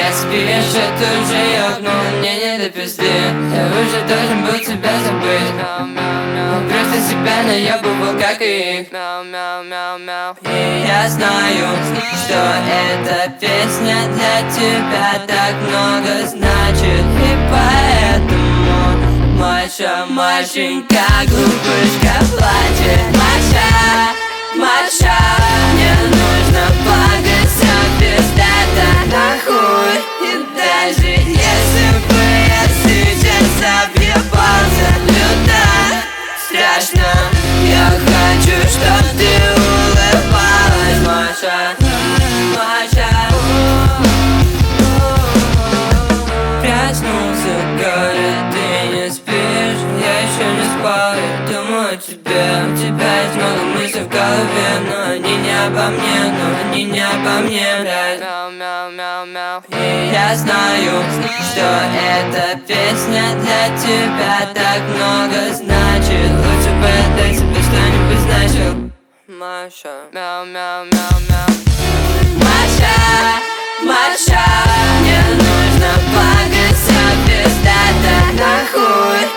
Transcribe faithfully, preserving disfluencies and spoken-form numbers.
не спишь, это уже ёбнул, мне не до пизды. Я уже должен был тебя забыть. Просто себя наебывал, как и их. И я знаю, что эта песня для тебя так много значит. И поэтому Маша, Машенька, глупышка плачет. Маша, Маша, мне нужно плакать, все пиздато нахуй. И даже если бы я сейчас объебался люто, страшно, я хочу, чтоб ты улыбалась. Маша, Маша. Проснулся город, ты не спишь, я еще не спал, я думаю о тебе. У тебя есть много мыслей в голове, но они не обо мне, но они не обо мне, блядь. И я знаю, что эта песня для тебя так много значит. Лучше бы я так себе что-нибудь значил. Маша, мяу, мяу, мяу, мяу. Маша, Маша, мне нужно плакать, все пиздато нахуй.